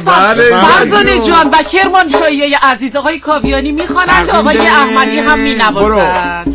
میخوان فرزانه جان و کرمانشاهی عزیز آقای کاویانی میخوانند، آقای احمدی هم مینوازند.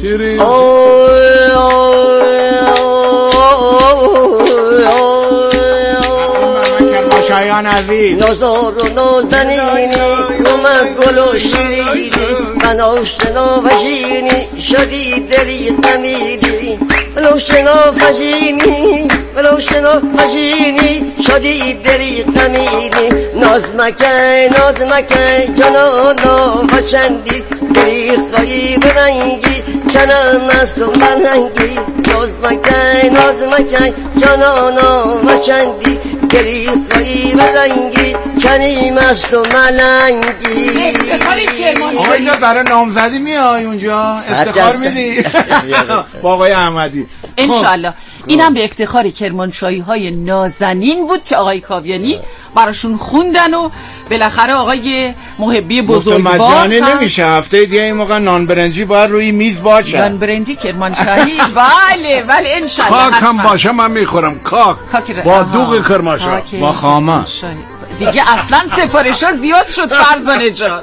شایان عزیز نازار و نازنینی اومد گل و شیرینی من آشنا و شیرینی شدی دلی قمیری من آشنا و شیرینی من آشنا و شیرینی شدی دلی قمیری ناز مکن جنانا و چندی دلی خواهی برنگی چنان است و مننگی ناز مکن جنانا و چندی دلی خواهی برنگی چنیم است و ملنگی. آقا اینجا برای نامزدی میای اونجا افتخار میدی با آقای احمدی انشالله. اینم به افتخار کرمانشاهی های نازنین بود که آقای کاویانی براشون خوندن و بالاخره آقای محبی بزرگوار مجانی نمیشه. هفته دیگه این موقع نان برنجی باید روی میز باشه. نان برنجی کرمانشاهی بله انشالله. کاکم باشه من میخورم. کاک با دوغ کرمانشاه با خامه دیگه اصلا سفارشا زیاد شد فرزانه جان.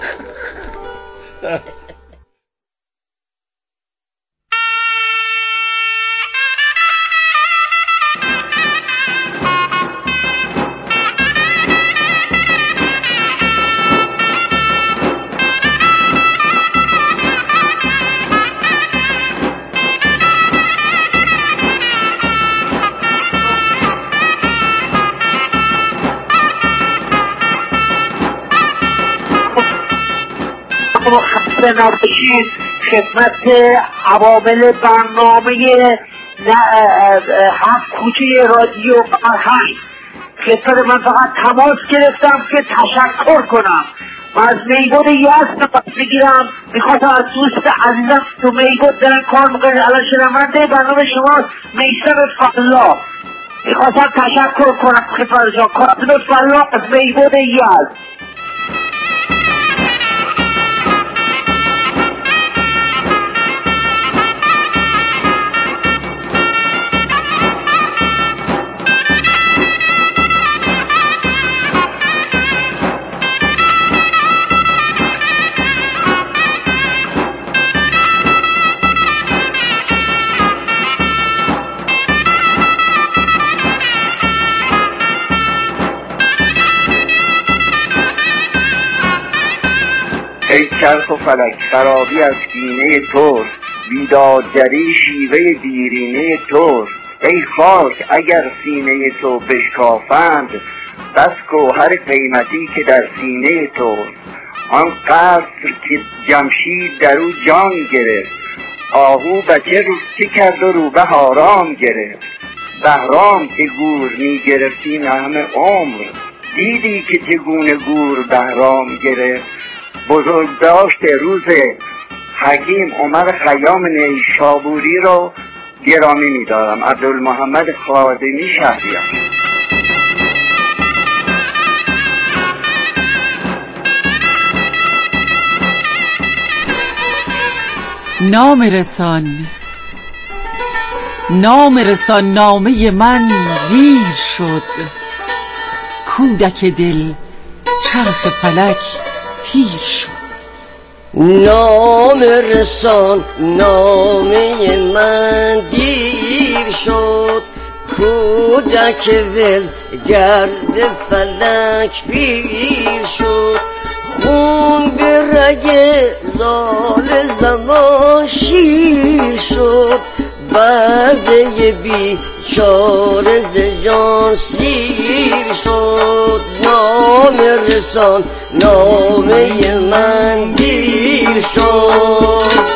خسته نباشید خدمت عوامل برنامه 7 کوچه رادیو فرهنگ. خدمت من فقط تماس گرفتم که تشکر کنم و از میگود یزد بگیرم. میخواستم از دوست عزیزم تو میگود دارن کار میکنه الان شنونده برنامه شما میثم فلاح میخواستم تشکر کنم خدمت شما کارتون فلاح از میگود یزد. ای چرخ و فلک خرابی از کینه توست، بیدادگری شیوه دیرینه توست. ای خاک اگر سینه تو بشکافند، بس گوهر قیمتی که در سینه توست. آن قصر که جمشید در او جان گرفت، آهو بچه روستی کرد و روبه آرام گرفت. بهرام که گور می گرفتی همه عمر، دیدی که چگونه گور بهرام گرفت. بزرگ داشت روز حکیم عمر خیام نیشابوری رو گرامی می‌دارم. عبدالمحمد خادمی شهریار. نام رسان نامه من دیر شد، کودک دل چرخ فلک پیر شد. نام رسان نامه من دیر شد، کودک ول گرد فلک پیر شد. خون به رگ زال زمان شیر شد، برده بیچاره ز جان سیر شد. نام رسان نامه من دیر شد.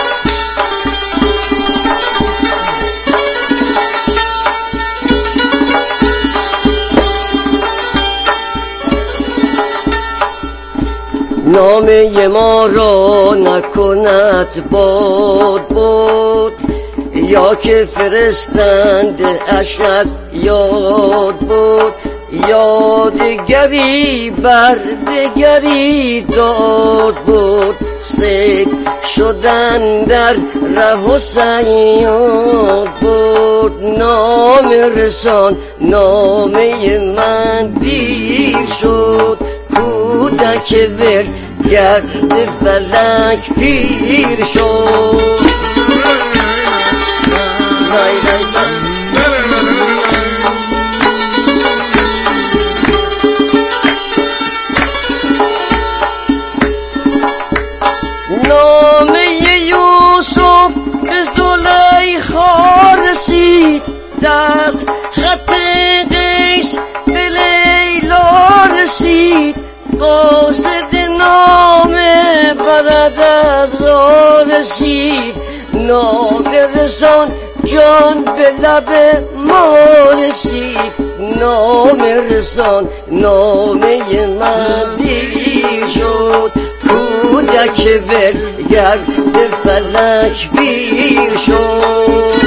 نامه ما را نکند باد یا که فرستند اشد یاد بود. یادگری بردگری داد بود، سید شدن در ره و صیاد بود. نام رسان نامه من دیر شد، کودک ول گرد فلک پیر شد نامه یوسف به زلیخا رسید دست خط قیس به لیلا رسید قاصد نامه برد از را رسید نامه رسان جان به لب ما رسید نامه رسان نامه من دیر شد کودک ول گرد فلک پیر شد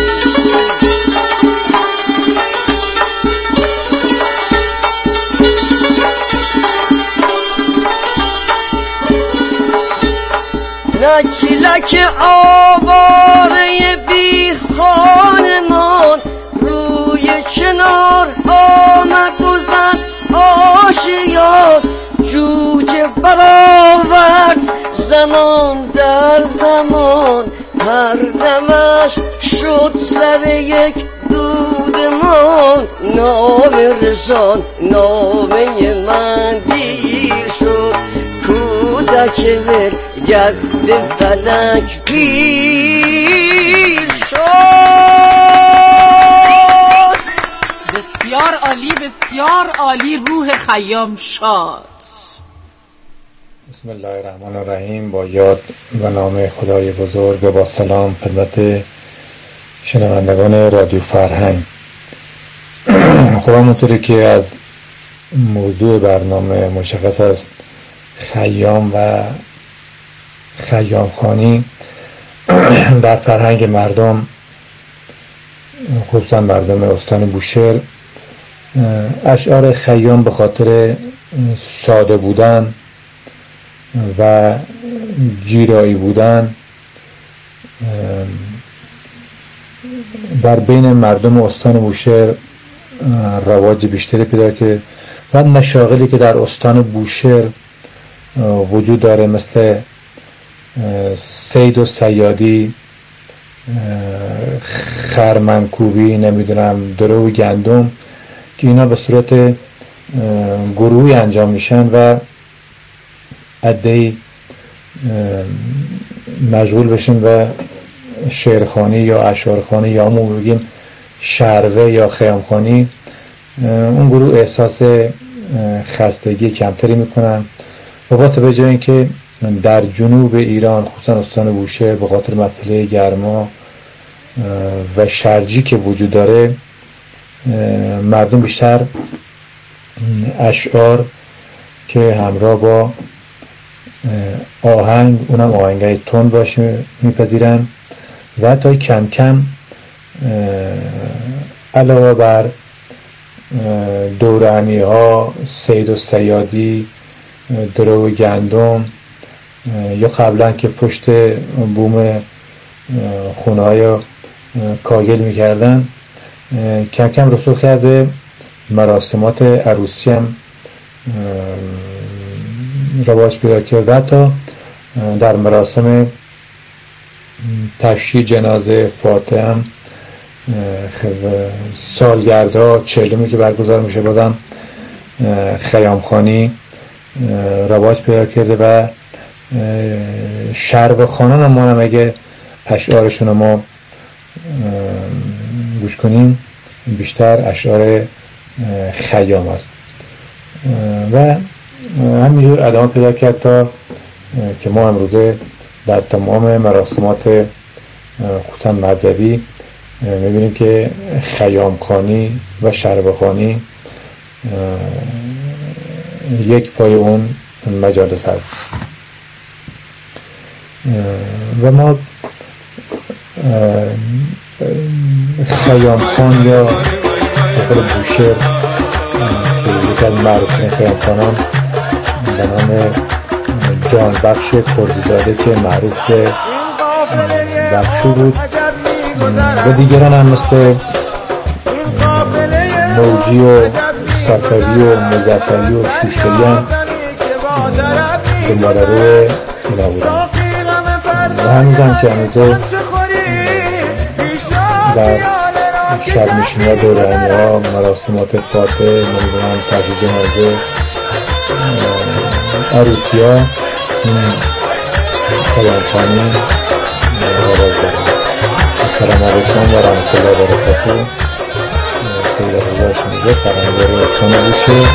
نکلک آواره بی خانمان روی چنار آمد و زد آشیار جوجه برآورد زمان در زمان هر دمش شد سر یک دودمان نامه رسان نامه من دیر شد کودک ول گرد فلک پیر شد. بسیار عالی بسیار عالی. روح خیام شاد. بسم الله الرحمن الرحیم. با یاد و نام خدای بزرگ و با سلام خدمت شنوندگان رادیو فرهنگ. خب همونطوری که از موضوع برنامه مشخص است خیام و خیام خوانی در فرهنگ مردم خصوصا مردم استان بوشهر اشعار خیام به خاطر ساده بودن و جیرایی بودن در بین مردم استان بوشهر رواج بیشتری پیدا کرد و مشاغلی که در استان بوشهر وجود داره مثل صید و صیادی، خرمنکوبی، نمیدونم درو و گندم که اینا به صورت گروهی انجام میشن و عده‌ای مشغول بشین و شعرخوانی یا اشعارخوانی یا همون بگیم شعروه یا خیامخوانی، اون گروه احساس خستگی کمتری میکنن و با توجه اینکه در جنوب ایران خصوصا استان بوشهر به خاطر مسئله گرما و شرجی که وجود داره مردم بیشتر اشعار که همراه با آهنگ، اونم آهنگای تند باشه میپذیرن و حتی کم کم علاوه بر دورانی ها، صید و صیادی، درو و گندم یا قبلا که پشت بوم خونه های کاگل میکردن کم کم رسوخ کرده مراسمات عروسی هم رواج پیدا کرده. حتی در مراسم تشییع جنازه فاتح هم سالگردها 40می که برگزار میشه بازم خیامخوانی رواج پیدا کرده و شرب خانان هم ما هم اگه اشعارشون ما گوش کنیم بیشتر اشعار خیام است و همینجور ادامه پیدا کرد تا که ما امروزه در تمام مراسمات خصوصا مذهبی میبینیم که خیامخوانی و شربخوانی یک پای اون مجالس هست و ما خیامخوان یا بخور بوشهر که یک از معروفین خیامخوانان به نام جان بخش کردیزاده که معروف به بخشو بود و دیگران هم مثل موجی و صفوی و مظفری و شوشتری هم به مادره اینا بودن و هنوزم که هنوزه در شب میشینی ها دورانی ها مراسمات فاتح نمیدونم تجهیز جنازه عروسی ها خیامخانی آواز دارم. السلام علیکم و رحمت الله و برکاته. سید رضا شنیده فرهنگار احسان بوشه.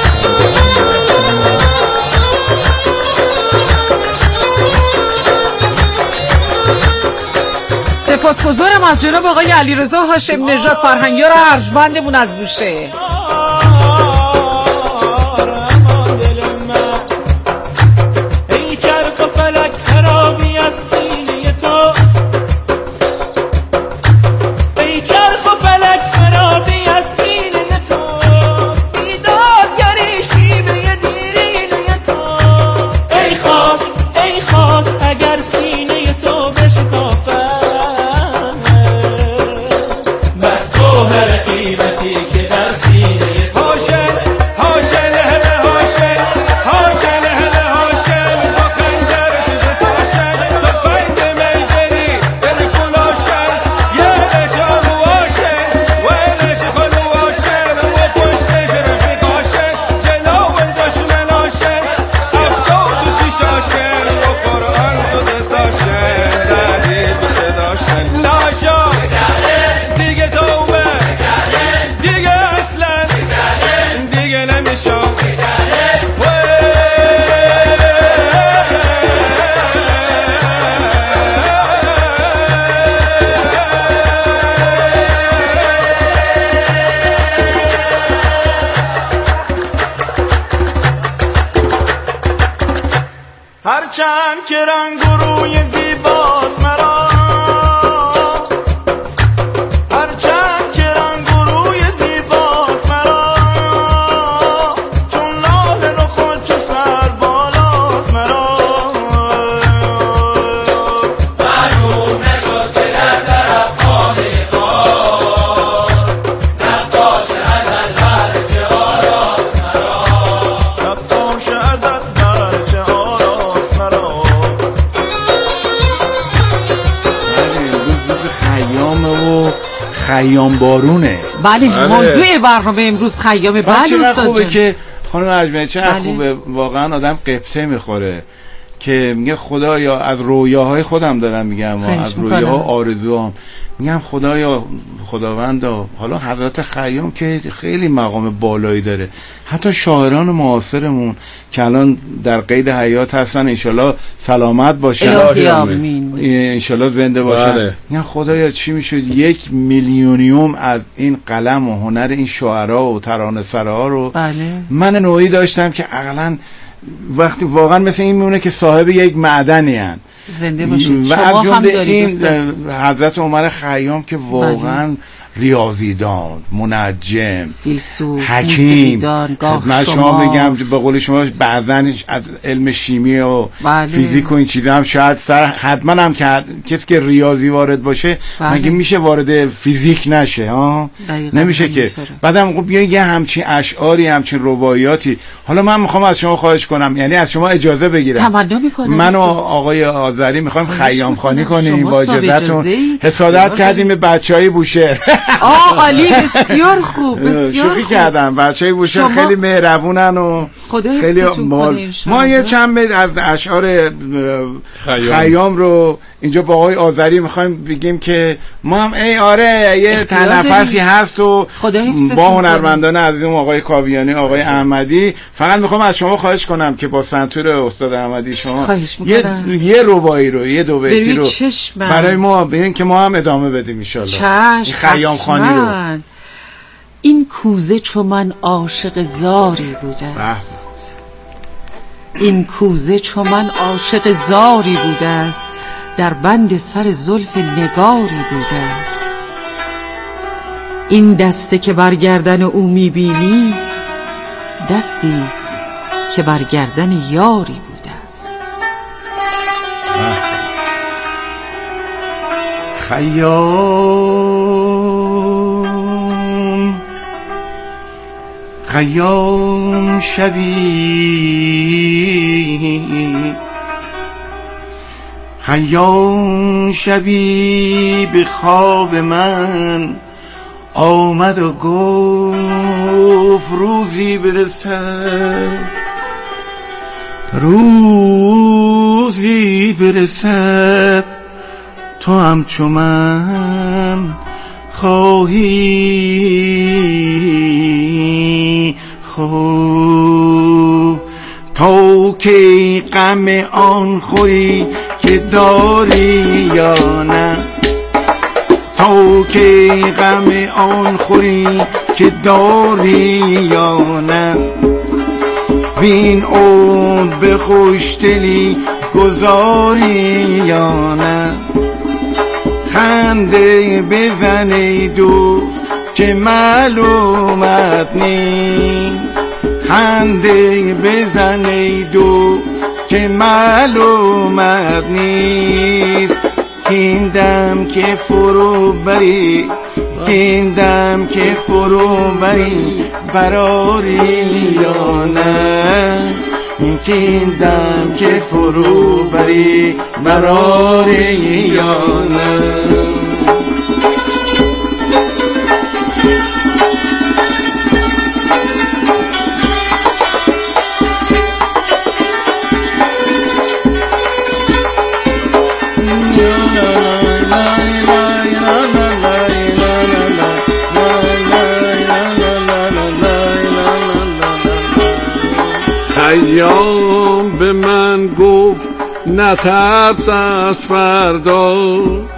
سپاسگزارم از جناب آقای علیرضا هاشم نژاد فرهنگیار ارجمندمون از بوشه. ای چرخ و فلک خرابی از کینه تو، ای چرخ و فلک خرابی از کینه تو، بیدادگری شیوه دیرینه تو. ای خاک اگر سینه تو بشکافد، قیمتی که در سینه تو هاشم هله هاشم با خنجر تو دستاشم، تو فنگ میگری بری کلاشم، یه نشان واشم و نش خلواشم و پشتش رفیقاشم، جلو دشمناشم افتاد تو چیشاشم و قرآن تو دستاشم، ردی تو صداشم لاشا دیگه توبه دیگه اصلا دیگه نمیشم. هرچند که رنگ و روی زیباست مرا، خیام بارونه. بله موضوع برنامه امروز خیامه. بله استاد خوبه که خانم اجمعی چه خوبه، واقعا آدم قبطه میخوره که میگه خدایا از رویاهای خودم دارم میگم، از رویاها آرزوام میگم خدایا خداوندا. حالا حضرت خیام که خیلی مقام بالایی داره، حتی شاعران معاصرمون که الان در قید حیات هستن انشالله سلامت باشن، انشالله زنده باشن، میگن خدایا چی میشد 1 میلیونیوم از این قلم و هنر این شاعرها و ترانه سراها رو من نوعی داشتم که عقلا وقتی واقعا مثل این میمونه که صاحب یک معدنی هن. زنده باشید. و از جمله این حضرت عمر خیام که واقعا ریاضیدان، منجم، فیلسوف، حکیم، من شما بگم به قول شما بعضن از علم شیمی و فیزیک و این چیزا هم شاید حتما هم که کسی که ریاضی وارد باشه مگه میشه وارد فیزیک نشه ها؟ نمیشه که. بعدم خب یه همچین اشعاری، همچین رباعیاتی. حالا من میخوام از شما خواهش کنم، یعنی از شما اجازه بگیرم، تمنا میکنم من و آقای آذری میخوایم خیام خوانی کنیم با اجازهتون. حسادت کردیم به بچهای بوشهر. عالی، بسیار خوب، بسیار شوخی کردم. بچهای بوشهر خیلی مهربونن و خیلی ما یه چند بیت از اشعار خیام رو اینجا با آقای آذری میخوایم بگیم که ما هم یه تنفسی هست و با هنرمندان عزیزم آقای کاویانی، آقای احمدی. فقط میخوام از شما خواهش کنم که با سنتور استاد احمدی شما یه رباعی رو، یه دو بیتی رو برای ما ببین که ما هم ادامه بدیم ان شاءالله. خیام خوانی رو. این کوزه چو من عاشق زاری بوده است، این کوزه چو من عاشق زاری بوده است، در بند سر زلف نگاری بوده است. این دسته که بر گردن او میبینی، دستی است که بر گردن یاری بوده است. خیام شبی خیام شبی به خواب من آمد و گفت روزی برسد تو همچو من خواهی خوب. تو که غم آن خوری که داری یا نه، تو که غم آن خوری که داری یا نه، وین عمر به خوشدلی گذاری یا نه. خنده بزن ای دوست که معلومت نیست، خنده بزن ای دوست که معلومت نیست. کین دم که فرو بری، کین دم که فرو بری براری یا نه، کین دم که فرو بری براری یا نه. خیام به من گفت نترس از فردا،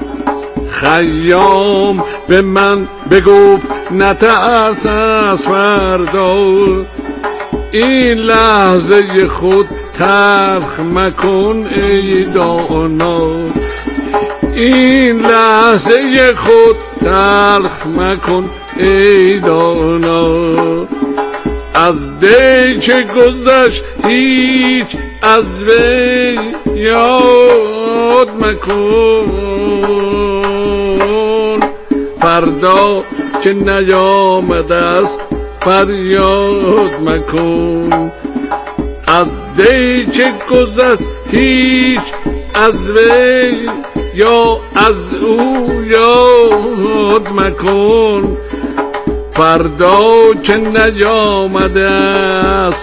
خیام به من بگفت نترس از فردا. این لحظه خود تلخ مکن ای دانا، این لحظه خود تلخ مکن ای دانا. از دی که گذشت هیچ از وی یاد مکن، فردا که نیامده است فریاد مکن. از دی که گذشت هیچ از وی یا از او یاد مکن، فردا که نیامده است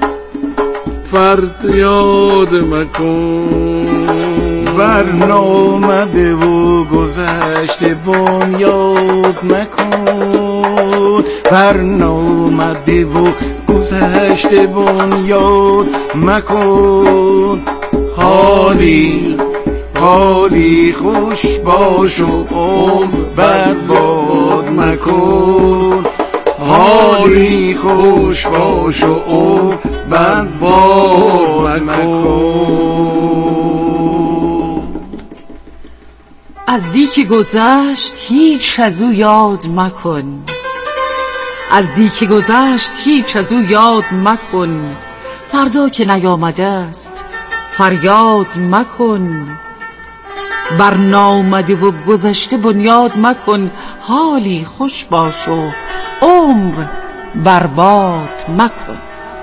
فریاد مکن. برنامده و گذشته بنیاد مکن، برنامده و گذشته بنیاد مکن. حالی حالی خوش باش و عمر برباد مکن، حالی خوش باش و عمر برباد مکن. از دی که گذشت هیچ از او یاد مکن، از دی که گذشت هیچ از او یاد مکن. فردا که نیامده است فریاد مکن، برنامده و گذشته بنیاد مکن. حالی خوش باش و عمر برباد مکن.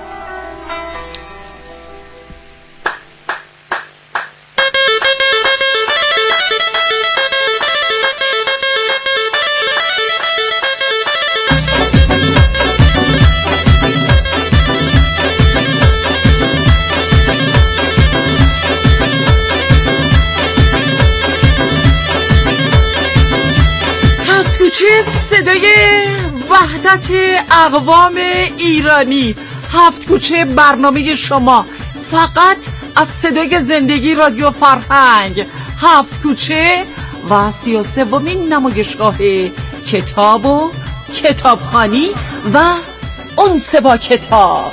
صدای وحدت اقوام ایرانی، هفت کوچه برنامه شما فقط از صدای زندگی رادیو فرهنگ، هفت کوچه و 33مین نمایشگاه کتاب و کتابخوانی و انس با کتاب.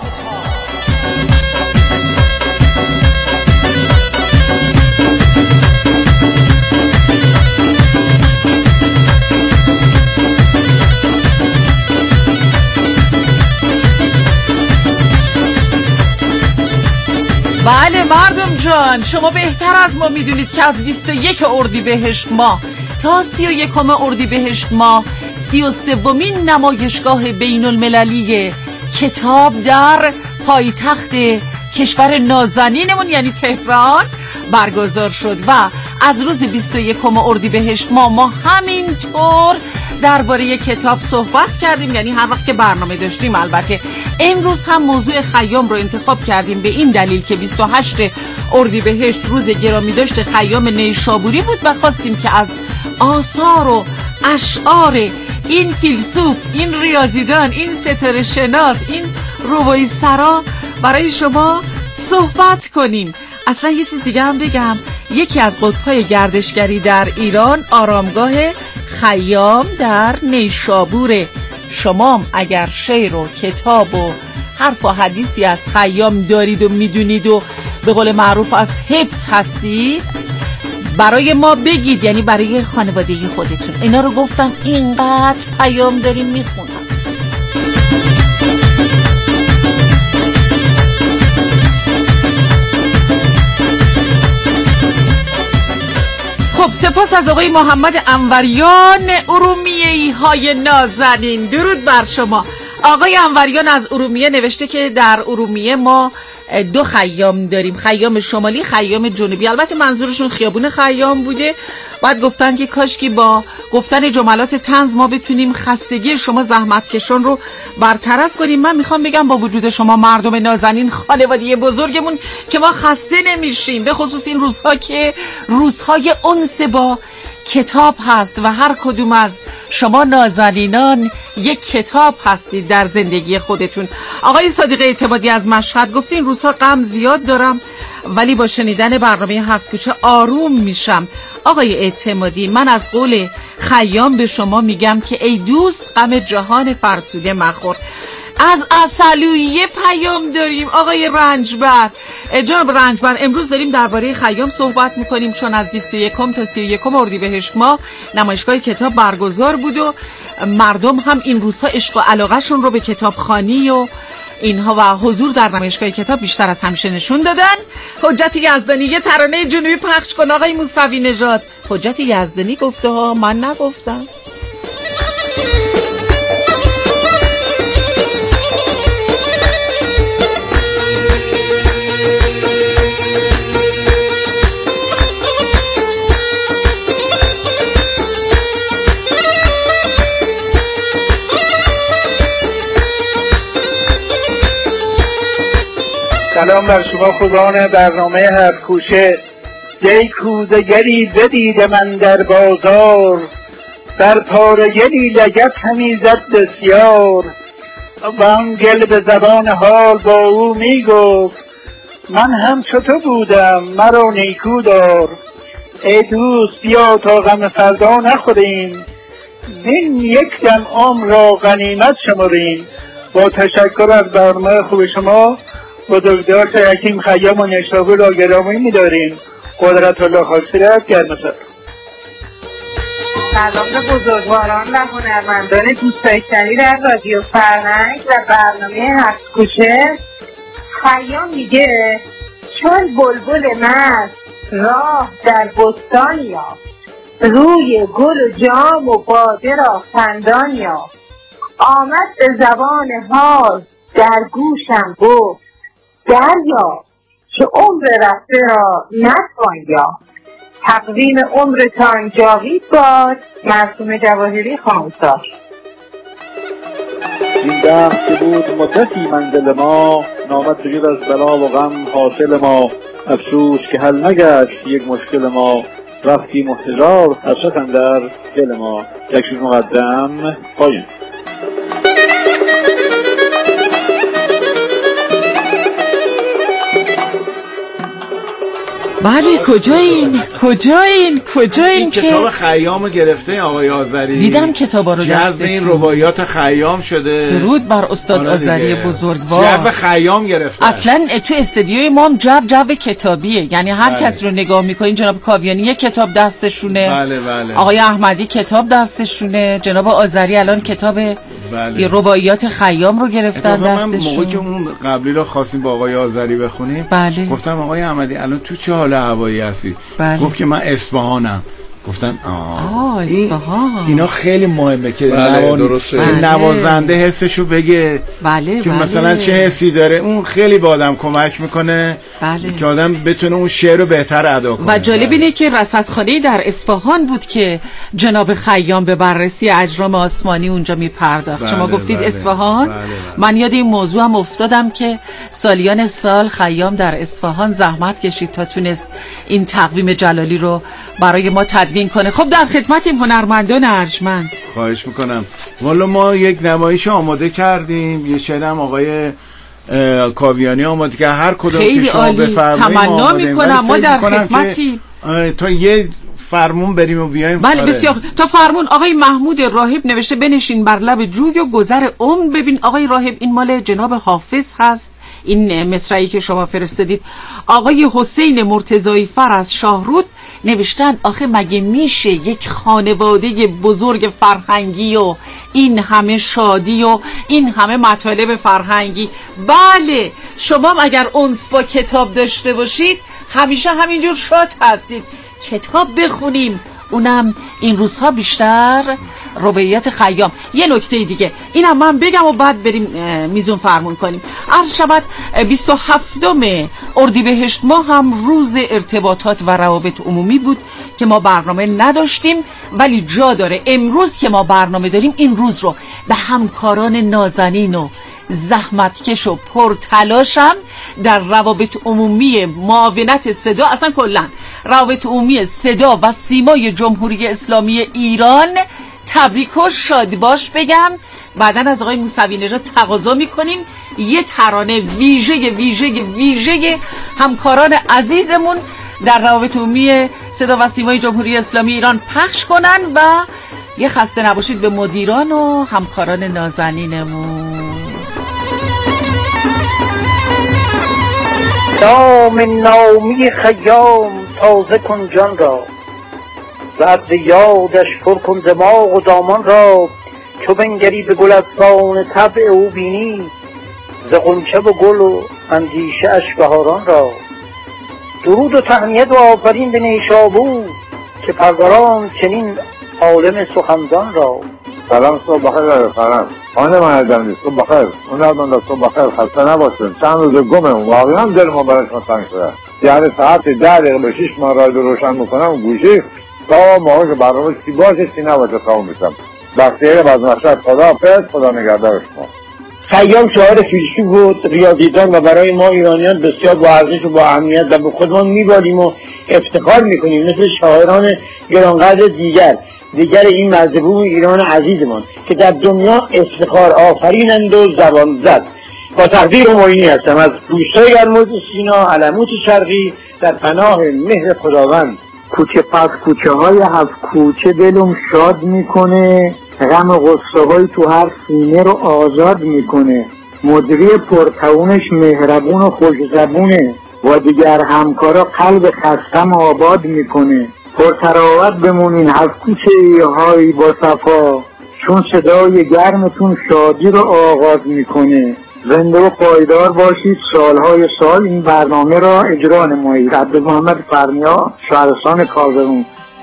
بله مردم جان، شما بهتر از ما میدونید که از 21 اردیبهشت ماه تا 31 اردیبهشت ماه 33مین نمایشگاه بین المللی کتاب در پایتخت کشور نازنینمون یعنی تهران برگزار شد و از روز 21 اردیبهشت ما همینطور درباره کتاب صحبت کردیم، یعنی هر وقت که برنامه داشتیم. البته امروز هم موضوع خیام رو انتخاب کردیم به این دلیل که 28 اردیبهشت روز گرامی داشت خیام نیشابوری بود و خواستیم که از آثار و اشعار این فیلسوف، این ریاضیدان، این ستاره شناس، این روایی سرا برای شما صحبت کنیم. اصلا یه چیز دیگه هم بگم، یکی از قطب‌های گردشگری در ایران آرامگاه خیام در نیشابوره. شما اگر شعر و کتاب و حرف و حدیثی از خیام دارید و میدونید و به قول معروف از حفظ هستید، برای ما بگید، یعنی برای خانوادگی خودتون. اینا رو گفتم اینقدر پیام داریم میخونم. خب سپاس از آقای محمد انوریان ارومیه‌ای های نازنین. درود بر شما. آقای انوریان از ارومیه نوشته که در ارومیه ما 2 خیام داریم، خیام شمالی، خیام جنوبی. البته منظورشون خیابون خیام بوده. بعد گفتن که کاشکی با گفتن جملات طنز ما بتونیم خستگی شما زحمتکشان رو برطرف کنیم. من میخوام بگم با وجود شما مردم نازنین، خانواده بزرگمون، که ما خسته نمیشیم، به خصوص این روزها که روزهای انس با کتاب هست و هر کدوم از شما نازنینان یک کتاب هستید در زندگی خودتون. آقای صادق اعتمادی از مشهد گفت این روزها غم زیاد دارم ولی با شنیدن برنامه 7 کوچه آروم میشم. آقای اعتمادی، من از قول خیام به شما میگم که ای دوست غم جهان فرسوده مخور. از اصلویه پیام داریم آقای رنجبر. جناب رنجبر، امروز داریم درباره خیام صحبت میکنیم چون از 21 تا 31 اردیبهشت ماه نمایشگاه کتاب برگزار بود و مردم هم این روزها عشق و علاقهشون رو به کتابخوانی و اینها و حضور در نمایشگاه کتاب بیشتر از همیشه نشون دادن. حجت یزدانی یه ترانه جنوبی پخش کن آقای موسوی نژاد. حجت یزدانی گفته ها، من نگفتم. سلام بر شما خوبان برنامه 7 کوچه. یک کوزه‌گری بدید من در بازار، در پاره‌گری لگد همی زد بسیار. و آن گل به زبان حال با او میگفت من هم چو تو بودم مرا نیکو دار. ای دوست بیا تا غم فردا نخوریم، این یک دم عمر را غنیمت شمریم. با تشکر از برنامه خوب شما بزرگدار حکیم خیام و نیشابور را گرامی می‌داریم. قدرت الله خاصیت گرمسر. سلام به بزرگواران و هنرمندان دوست داشتنی در رادیو فرهنگ و برنامه 7 کوچه. خیام میگه چون بلبل مست راه در بستان یافت، روی گل و جام و باده را خندان یافت. آمد به زبان حال در گوشم گفت دریا که عمر رفته را نتوان یافت. تقویم عمرتان جاوید باد. معصومه جواهری خامسار. این دخت که بود مدتی منزل ما، نامد بجز از بلا و غم حاصل ما. افسوس که حل نگشت یک مشکل ما، رفتی محتجار حسرت اندر دل ما. یک چیز مقدم پایین. بله کجایین که کتاب خیام گرفته آقای آذری. دیدم کتابا رو دستتون، جذب این رباعیات خیام شده. درود بر استاد آذری بزرگوار. جذب خیام گرفته. اصلا تو استدیوی ما هم جو کتابیه، یعنی هر کس رو نگاه میکنین. جناب کاویانی یک کتاب دستشونه، بله. آقای احمدی کتاب دستشونه، جناب آذری الان کتاب رباعیات خیام رو گرفتن دستشون. من موقعی که اون قبلی رو خواستیم با آقای آذری بخونیم، گفتم آقای احمدی الان تو چه حال هوایی هستی؟ گفت که من اصفهانم. گفتن اصفهان اینا خیلی مهمه که نوازنده حسشو بگه که مثلا چه حسی داره. اون خیلی به آدم کمک میکنه که آدم بتونه اون شعر رو بهتر ادا کنه. و جالب اینه که رصدخانه در اصفهان بود که جناب خیام به بررسی اجرام آسمانی اونجا میپرداخت. شما گفتید اصفهان، من یاد این موضوع هم افتادم که سالیان سال خیام در اصفهان زحمت کشید تا تونست این تقویم جلالی رو برای ما تدوین کنه. خب در خدمتیم هنرمندان ارجمند. خواهش میکنم. والا ما یک نمایش آماده کردیم، یه شعرم آقای کاویانی آماده که هر کدوم که شما بفرمایید تمنا میکنم ما در خدمتیم تا یه فرمون بریم و بیایم. بله بسیار. تا فرمون آقای محمود راهب نوشته بنشین بر لب جوی و گذر ببین. آقای راهب این مال جناب حافظ هست، این مصرعی که شما فرستادید. آقای حسین مرتضایی فر از شاهرود نوشتن آخه مگه میشه یک خانواده بزرگ فرهنگی و این همه شادی و این همه مطالب فرهنگی. بله شما اگر انس با کتاب داشته باشید همیشه همینجور شاد هستید. کتاب بخونیم، اونم این روزها بیشتر رباعیات خیام. یه نکته دیگه اینم من بگم و بعد بریم میزون فرمون کنیم. عرض شود 27 اردیبهشت ماه هم روز ارتباطات و روابط عمومی بود که ما برنامه نداشتیم، ولی جا داره امروز که ما برنامه داریم این روز رو به همکاران نازنین و زحمتکش و پرتلاشم در روابط عمومی معاونت صدا، اصلا کلا روابط عمومی صدا و سیمای جمهوری اسلامی ایران تبریک و شادباش بگم. بعدن از آقای موسوی نژاد تقاضا میکنیم یه ترانه ویژه همکاران عزیزمون در روابط عمومی صدا و سیمای جمهوری اسلامی ایران پخش کنن و یه خسته نباشید به مدیران و همکاران نازنینمون. نام نامی خیام تازه کن جان را، بعد یادش پر کن دماغ و دامان را. چو بنگری به گلستان طبع او بینی، ز غنچه و گل و اندیشه اش بهاران را. درود و تهنیت و آفرین به نیشابور که پروران چنین عالم سخندان را. سلام، صبح بخیر. سلام خانم معدنی، صبح بخیر. هنرمند صبح بخیر، خسته نباشید. چند روز گمه واقعا دل ما برای شما تنگ شده. یعنی ساعت 10 دقیقه به 6 من رادیو روشن میکنم گوشی تا موقعی که برنامه چی باشه چی نباشه تمام میشم. بخیه باز مشهد. خدا نگهدار شما. خیام شاعر فیلسوف بود، ریاضیدان و برای ما ایرانیان بسیار با ارزش و با اهمیت و به خودمان میبالیم و افتخار میکنیم مثل شاعران گرانقدر دیگر این مذهبوم ایران عزیزمان که در دنیا افتخار آفرینند و زبان زد. با تقدیر و معینی هستم از روستای یرموز سینا علموت شرقی در پناه مهر خداوند. کوچه پس کوچه های هفت کوچه دلم شاد میکنه، غم و غصه های تو هر سینه رو آزاد میکنه. مدیری پرتوانش مهربون و خوشزبونه، و دیگر همکارا قلب خستم آباد میکنه. پرتراوت بمونین هفت کوچه هایی با صفا، چون صدای گرمتون شادی رو آغاز میکنه. زنده و پایدار باشید سالهای سال این برنامه را اجرا نمایید. عبد محمد فرمیا، شهرستان کازرون.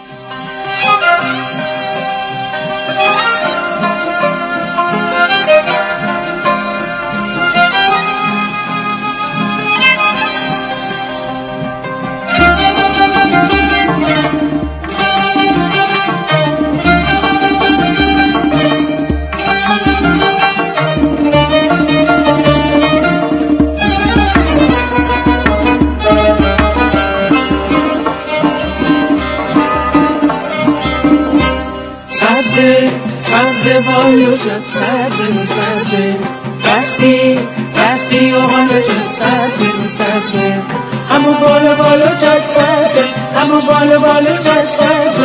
سبز بالا جد سبز وقتی و بالا جد سبز همو بالا جد سبز همو بالا جد سبز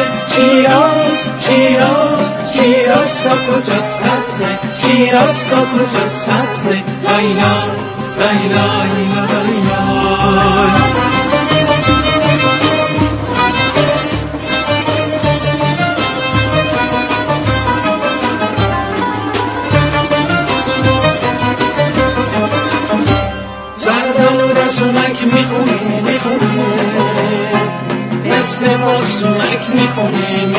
شیراز کاکو جد سبز شیراز کاکو جد سبز لایلا لایلا لایلا. سونک میخونه مثل با سونک میخونه خونه